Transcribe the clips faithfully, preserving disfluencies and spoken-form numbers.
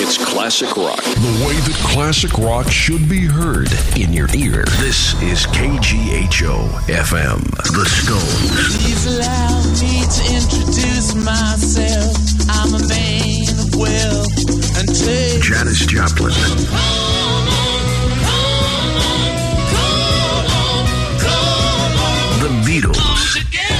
It's classic rock. The way that classic rock should be heard in your ear. This is K G H O F M, The Stones. Please allow me to introduce myself. I'm a man of wealth and taste. Janis Joplin. The Beatles.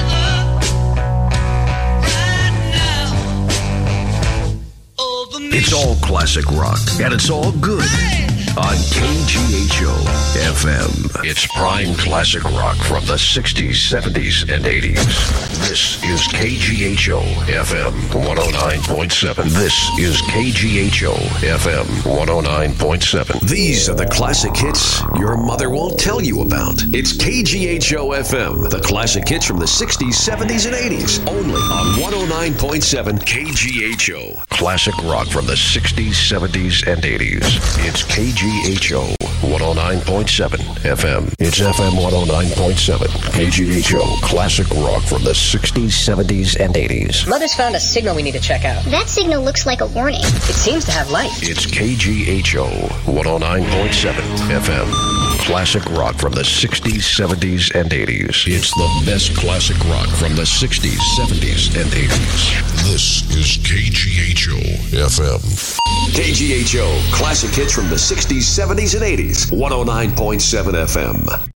It's all classic rock, and it's all good on K G H O F M. It's prime classic rock from the sixties, seventies, and eighties. This is K G H O F M one oh nine point seven. This is K G H O F M one oh nine point seven. These are the classic hits your mother won't tell you about. It's K G H O F M, the classic hits from the sixties, seventies, and eighties. Only on one oh nine point seven K G H O. Classic rock from the sixties, seventies, and eighties. It's K G H O one oh nine point seven F M. It's F M one oh nine point seven. K G H O, classic rock from the sixties, seventies, and eighties. Mother's found a signal we need to check out. That signal looks like a warning. It seems to have light. It's K G H O one oh nine point seven F M. Classic rock from the sixties, seventies, and eighties. It's the best classic rock from the sixties, seventies, and eighties. This is K G H O F M. K G H O, classic hits from the sixties, seventies, and eighties. one oh nine point seven F M.